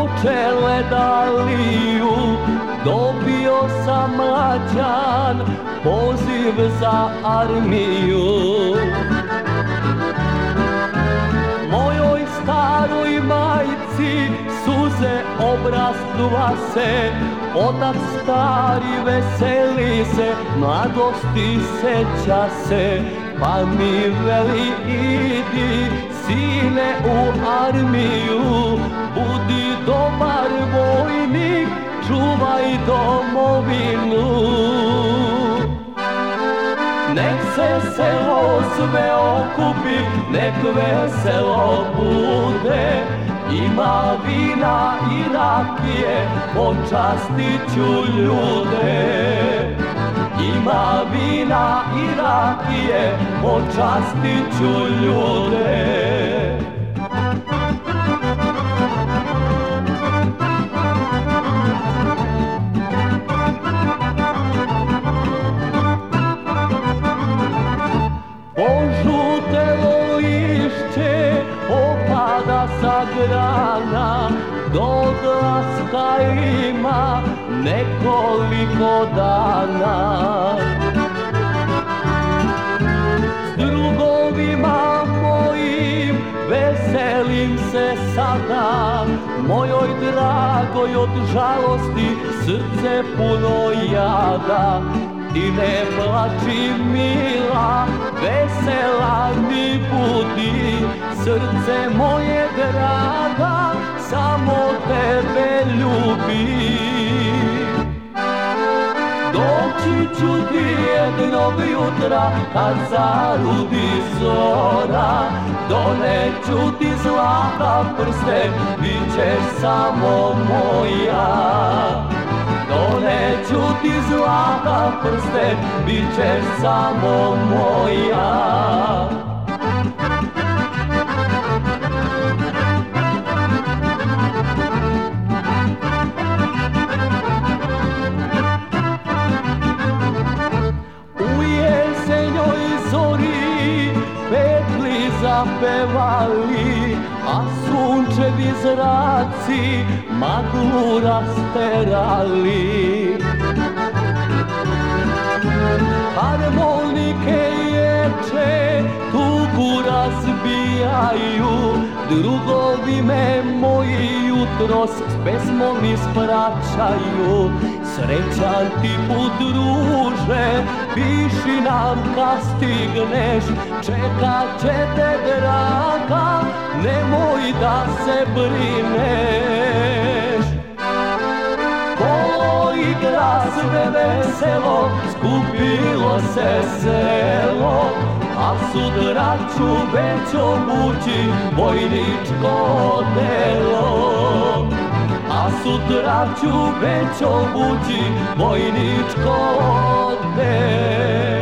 počele da liju, dobio sam mlađan poziv za armiju. Mojoj staroj majci suze obrastvase, otac stari veseli se, mladosti seća se, pa mi veli idi sine u armiju, budi dobar vojnik, čuvaj domovinu. Nek se selo sve okupi, nek veselo bude, ima vina i rakije, počastit ću ljude. Ima vina i rakije, počastit ću ljude. Požutelo lišće opada sa grana, do glaska ima nekoliko dana. S drugovima mojim veselim se sada, mojoj dragoj od žalosti srce puno jada. Ti ne plači mila, vesela mi budi, srce moje draga, samo tebe ljubi. Doći ću ti jednog jutra, kad zarudi zora, doneću ti zlata prsten, bit ćeš samo moja. Doneću ti zlata prsten, bit ćeš samo moja. U jesenjoj zori petli zapevali, a sunčevi zraci maglu rasterali. Harmonike ječe tugu razbijaju, drugovi me moji jutros s pesmom ispraćaju. Srećan ti put druže, piši nam kad stigneš, čekat će te draga, nemoj da se brineš. Kolo igra sve veselo, skupilo se selo, a sutra ću već obući vojničko delo. A sutra ću već obući vojničko delo.